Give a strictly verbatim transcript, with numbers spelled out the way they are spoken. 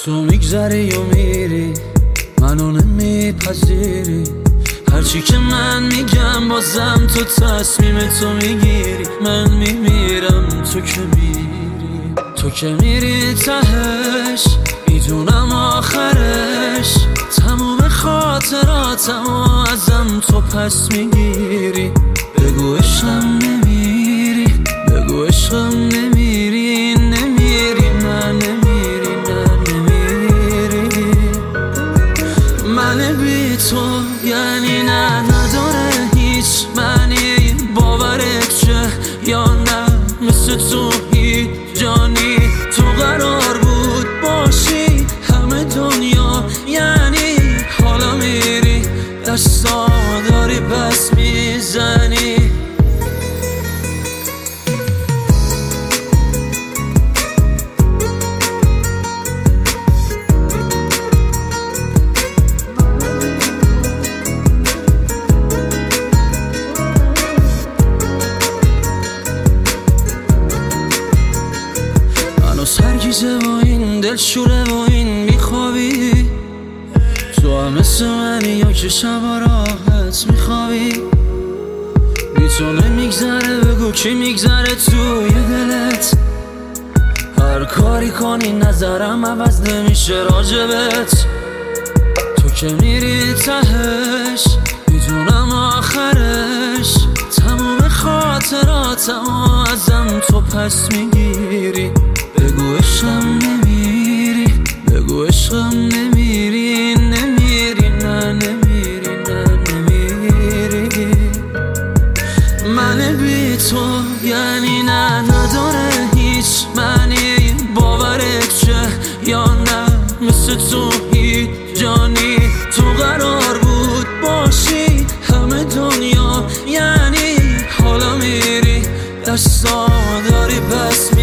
تو میگذری و میری، منو نمیپذیری. هرچی که من میگم بازم تو تصمیم تو میگیری. من میمیرم تو که میری، تو که میری تهش میدونم آخرش تموم خاطراتم و ازم تو پس میگیری. بگو عشقم نمیری، بگو عشقم نمیری، نمیری نه نمیری نه نمیری. من بی تو یعنی نه، نداره هیچ معنی. باورت چه یا نه، مثل تو هیچ جانی تو قرار بود باشی همه دنیا. یعنی حالا میری دستا داری پس میزنی. سرگیزه و این دلشوره و این میخوابی. تو هم مثل منی یا که شبا راحت میخوابی. بی تو نمیگذره، بگو کی میگذره توی دلت. هر کاری کنی نظرم عوض نمیشه راجبت. تو که میری تهش میدونم آخرش تموم خاطراتم و ازم تو پس میگیری. بگو عشقم نمیری، بگو عشقم نمیری، نمیری نه نمیری نه نمیری. من بی تو یعنی نه، نداره هیچ معنی. باورت چه یا نه، مثل تو هیچ جانی تو قرار بود باشی همه دنیا. یعنی حالا میری دستا داری پس